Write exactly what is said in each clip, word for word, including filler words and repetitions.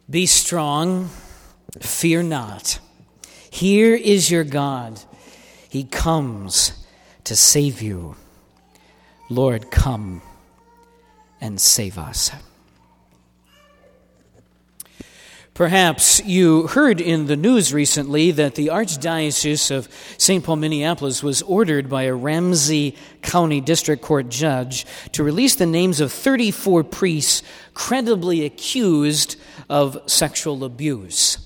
Be strong, fear not. Here is your God. He comes to save you. Lord, come and save us. Perhaps you heard in the news recently that the Archdiocese of Saint Paul, Minneapolis was ordered by a Ramsey County District Court judge to release the names of thirty-four priests credibly accused of sexual abuse.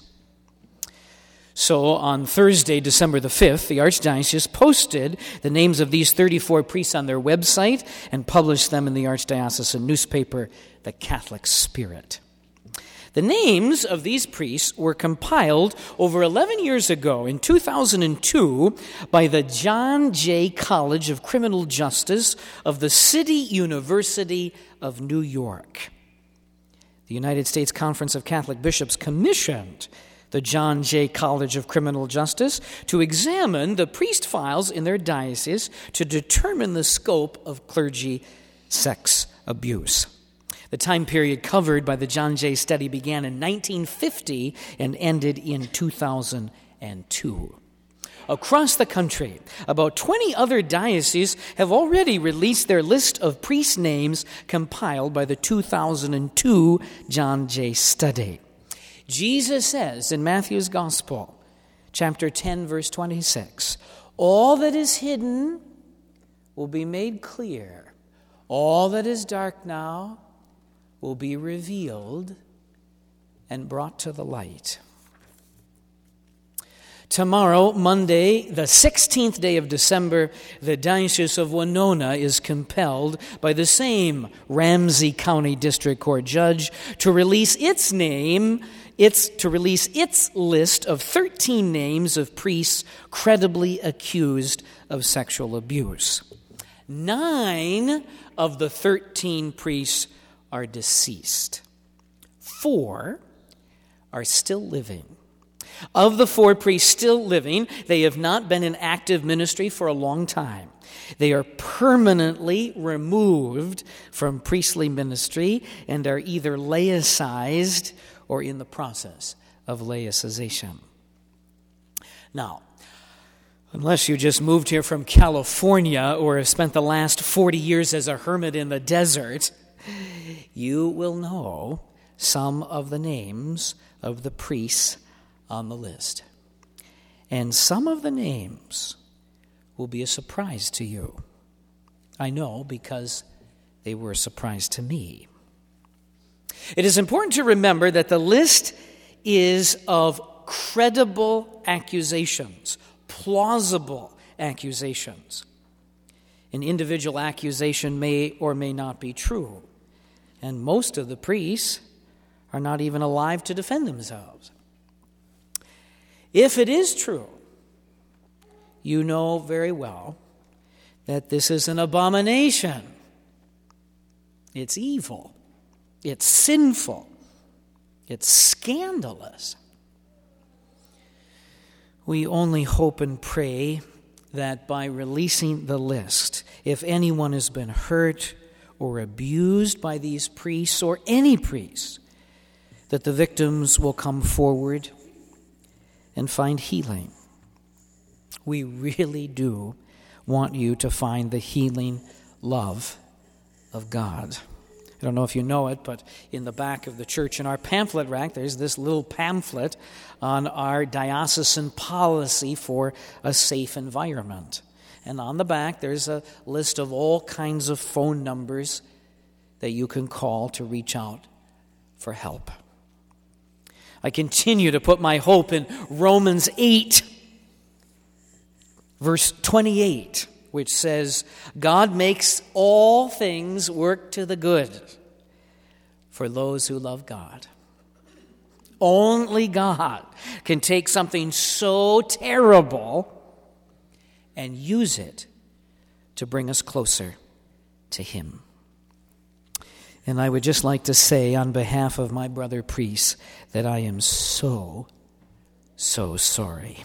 So on Thursday, December the fifth, the Archdiocese posted the names of these thirty-four priests on their website and published them in the Archdiocesan newspaper, The Catholic Spirit. The names of these priests were compiled over eleven years ago, in two thousand two, by the John Jay College of Criminal Justice of the City University of New York. The United States Conference of Catholic Bishops commissioned the John Jay College of Criminal Justice to examine the priest files in their diocese to determine the scope of clergy sex abuse. The time period covered by the John Jay study began in nineteen fifty and ended in two thousand two. Across the country, about twenty other dioceses have already released their list of priest names compiled by the two thousand two John Jay study. Jesus says in Matthew's Gospel, chapter ten, verse twenty-six, all that is hidden will be made clear. All that is dark now will be revealed and brought to the light. Tomorrow, Monday, the sixteenth day of December, the Diocese of Winona is compelled by the same Ramsey County District Court judge to release its name, its to release its list of thirteen names of priests credibly accused of sexual abuse. Nine of the thirteen priests are deceased. Four are still living. Of the four priests still living, they have not been in active ministry for a long time. They are permanently removed from priestly ministry and are either laicized or in the process of laicization. Now, unless you just moved here from California or have spent the last forty years as a hermit in the desert, you will know some of the names of the priests on the list. And some of the names will be a surprise to you. I know, because they were a surprise to me. It is important to remember that the list is of credible accusations, plausible accusations. An individual accusation may or may not be true. And most of the priests are not even alive to defend themselves. If it is true, you know very well that this is an abomination. It's evil. It's sinful. It's scandalous. We only hope and pray that by releasing the list, if anyone has been hurt or abused by these priests or any priests, that the victims will come forward and find healing. We really do want you to find the healing love of God. I don't know if you know it, but in the back of the church in our pamphlet rack, there's this little pamphlet on our diocesan policy for a safe environment. And on the back, there's a list of all kinds of phone numbers that you can call to reach out for help. I continue to put my hope in Romans eight, verse twenty-eight, which says, God makes all things work to the good for those who love God. Only God can take something so terrible and use it to bring us closer to Him. And I would just like to say on behalf of my brother priests that I am so, so sorry.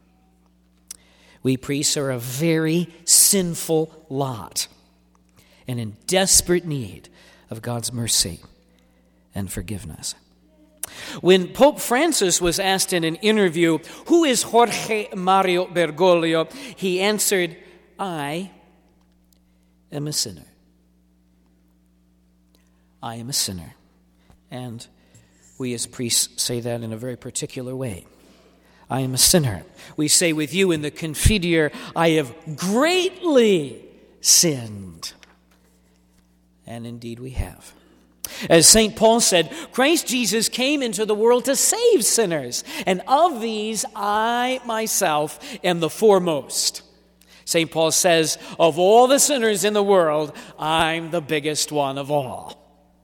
We priests are a very sinful lot and in desperate need of God's mercy and forgiveness. When Pope Francis was asked in an interview, "Who is Jorge Mario Bergoglio?" he answered, "I am a sinner. I am a sinner." And we as priests say that in a very particular way. I am a sinner. We say with you in the Confiteor, I have greatly sinned. And indeed we have. As Saint Paul said, Christ Jesus came into the world to save sinners, and of these I myself am the foremost. Saint Paul says, of all the sinners in the world, I'm the biggest one of all.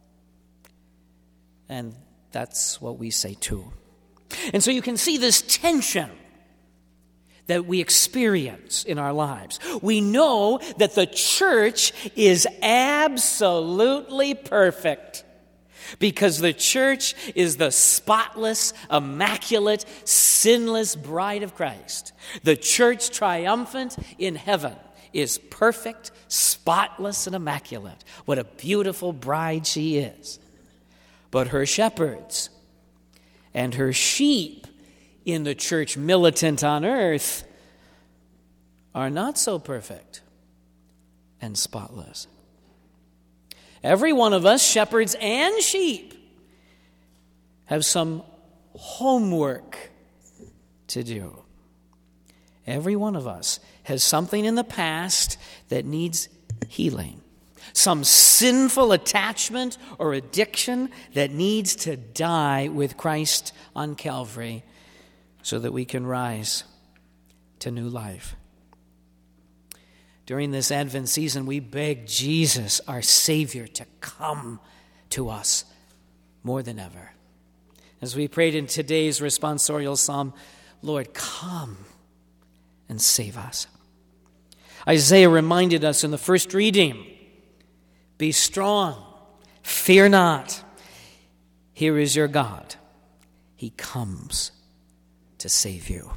And that's what we say too. And so you can see this tension that we experience in our lives. We know that the church is absolutely perfect because the church is the spotless, immaculate, sinless bride of Christ. The church triumphant in heaven is perfect, spotless, and immaculate. What a beautiful bride she is. But her shepherds and her sheep in the church militant on earth are not so perfect and spotless. Every one of us, shepherds and sheep, have some homework to do. Every one of us has something in the past that needs healing. Some sinful attachment or addiction that needs to die with Christ on Calvary so that we can rise to new life. During this Advent season, we beg Jesus, our Savior, to come to us more than ever. As we prayed in today's responsorial psalm, Lord, come and save us. Isaiah reminded us in the first reading, be strong, fear not. Here is your God. He comes to save you.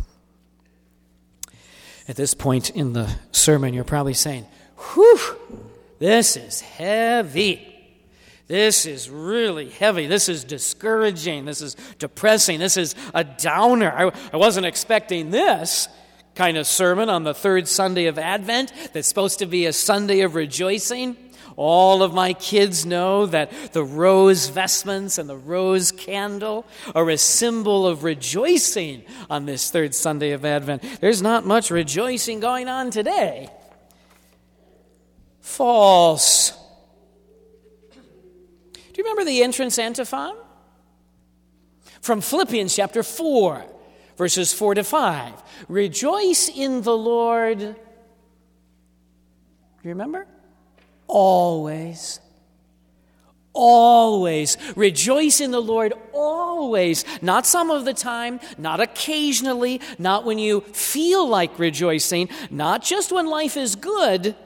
At this point in the sermon, you're probably saying, whew, this is heavy. This is really heavy. This is discouraging. This is depressing. This is a downer. I, I wasn't expecting this kind of sermon on the third Sunday of Advent that's supposed to be a Sunday of rejoicing. All of my kids know that the rose vestments and the rose candle are a symbol of rejoicing on this third Sunday of Advent. There's not much rejoicing going on today. False. Do you remember the entrance antiphon? From Philippians chapter four, verses four to five. Rejoice in the Lord. Do you remember? Always. Always. Rejoice in the Lord always. Not some of the time, not occasionally, not when you feel like rejoicing, not just when life is good.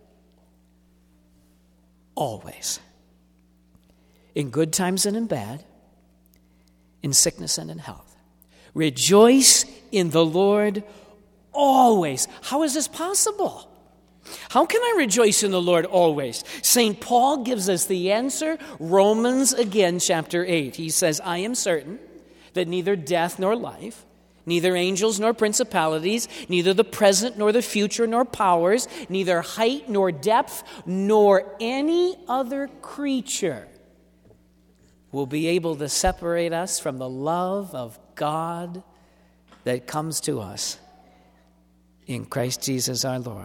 Always. In good times and in bad, in sickness and in health. Rejoice in the Lord always. How is this possible? How can I rejoice in the Lord always? Saint Paul gives us the answer. Romans again, chapter eight. He says, I am certain that neither death nor life, neither angels nor principalities, neither the present nor the future nor powers, neither height nor depth, nor any other creature will be able to separate us from the love of God that comes to us in Christ Jesus our Lord.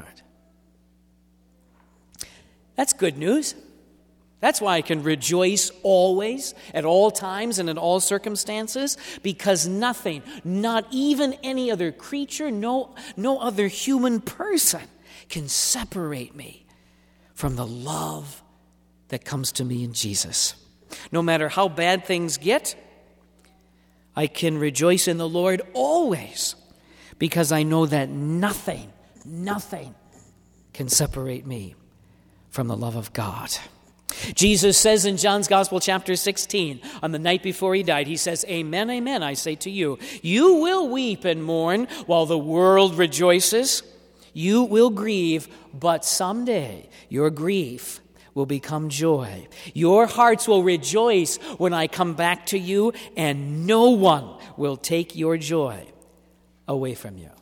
That's good news. That's why I can rejoice always, at all times and in all circumstances, because nothing, not even any other creature, no, no other human person can separate me from the love that comes to me in Jesus. No matter how bad things get, I can rejoice in the Lord always, because I know that nothing, nothing can separate me from the love of God. Jesus says in John's Gospel, chapter sixteen, on the night before he died, he says, Amen, amen, I say to you, you will weep and mourn while the world rejoices. You will grieve, but someday your grief will become joy. Your hearts will rejoice when I come back to you, and no one will take your joy away from you.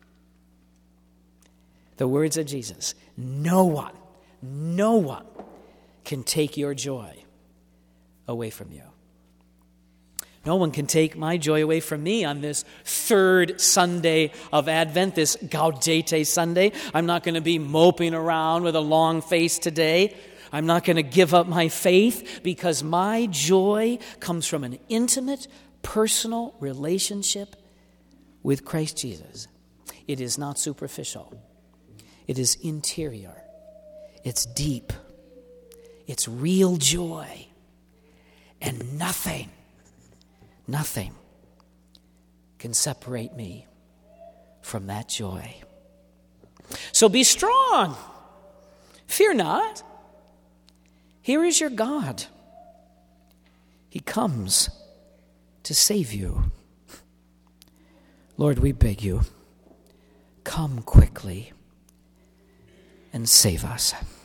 The words of Jesus, no one, no one can take your joy away from you. No one can take my joy away from me on this third Sunday of Advent, this Gaudete Sunday. I'm not going to be moping around with a long face today. I'm not going to give up my faith, because my joy comes from an intimate, personal relationship with Christ Jesus. It is not superficial. It is interior. It's deep. It's real joy. And nothing, nothing can separate me from that joy. So be strong. Fear not. Here is your God. He comes to save you. Lord, we beg you, come quickly and save us.